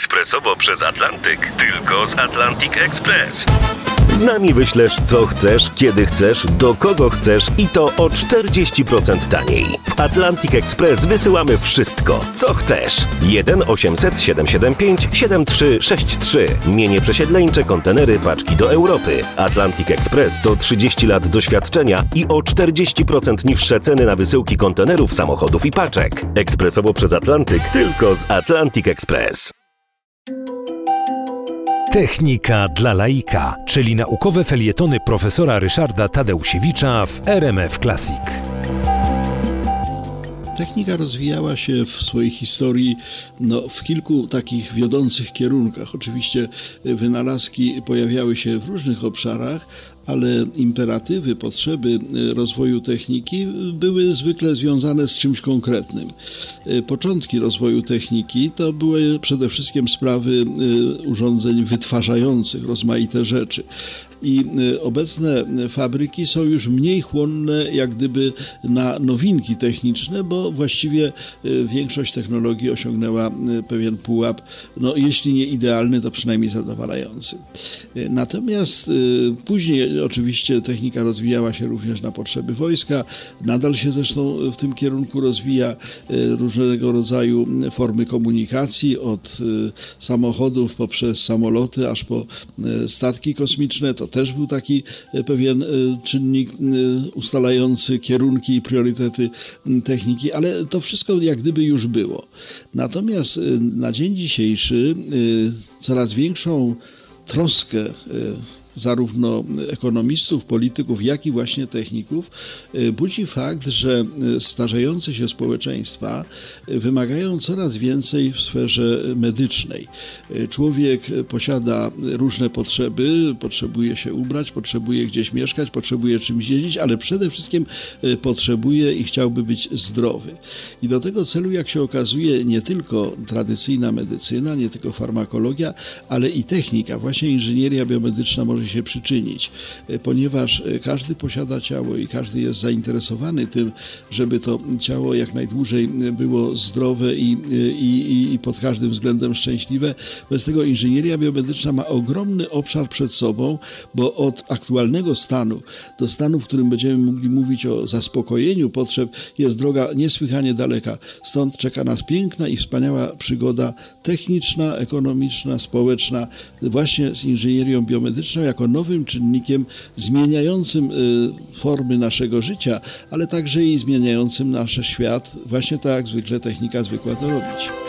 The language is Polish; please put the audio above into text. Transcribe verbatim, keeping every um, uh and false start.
ekspresowo przez Atlantyk. Tylko z Atlantic Express. Z nami wyślesz co chcesz, kiedy chcesz, do kogo chcesz i to o czterdzieści procent taniej. W Atlantic Express wysyłamy wszystko, co chcesz. jeden osiemset siedemset siedemdziesiąt pięć siedemdziesiąt trzy sześćdziesiąt trzy. Mienie przesiedleńcze, kontenery, paczki do Europy. Atlantic Express to trzydzieści lat doświadczenia i o czterdzieści procent niższe ceny na wysyłki kontenerów, samochodów i paczek. Ekspresowo przez Atlantyk, tylko z Atlantic Express. Technika dla laika, czyli naukowe felietony profesora Ryszarda Tadeusiewicza w R M F Classic. Technika rozwijała się w swojej historii no, w kilku takich wiodących kierunkach. Oczywiście wynalazki pojawiały się w różnych obszarach, ale imperatywy, potrzeby rozwoju techniki były zwykle związane z czymś konkretnym. Początki rozwoju techniki to były przede wszystkim sprawy urządzeń wytwarzających rozmaite rzeczy. I obecne fabryki są już mniej chłonne jak gdyby na nowinki techniczne, bo właściwie większość technologii osiągnęła pewien pułap, no jeśli nie idealny, to przynajmniej zadowalający. Natomiast później oczywiście technika rozwijała się również na potrzeby wojska, nadal się zresztą w tym kierunku rozwija, różnego rodzaju formy komunikacji, od samochodów poprzez samoloty aż po statki kosmiczne. To też był taki pewien czynnik ustalający kierunki i priorytety techniki, ale to wszystko jak gdyby już było. Natomiast na dzień dzisiejszy coraz większą troskę zarówno ekonomistów, polityków, jak i właśnie techników budzi fakt, że starzejące się społeczeństwa wymagają coraz więcej w sferze medycznej. Człowiek posiada różne potrzeby, potrzebuje się ubrać, potrzebuje gdzieś mieszkać, potrzebuje czymś jeździć, ale przede wszystkim potrzebuje i chciałby być zdrowy. I do tego celu, jak się okazuje, nie tylko tradycyjna medycyna, nie tylko farmakologia, ale i technika, właśnie inżynieria biomedyczna może się przyczynić, ponieważ każdy posiada ciało i każdy jest zainteresowany tym, żeby to ciało jak najdłużej było zdrowe i, i, i pod każdym względem szczęśliwe. Bez tego inżynieria biomedyczna ma ogromny obszar przed sobą, bo od aktualnego stanu do stanu, w którym będziemy mogli mówić o zaspokojeniu potrzeb, jest droga niesłychanie daleka. Stąd czeka nas piękna i wspaniała przygoda techniczna, ekonomiczna, społeczna, właśnie z inżynierią biomedyczną jako nowym czynnikiem zmieniającym formy naszego życia, ale także i zmieniającym nasz świat, właśnie tak jak zwykle technika zwykła to robić.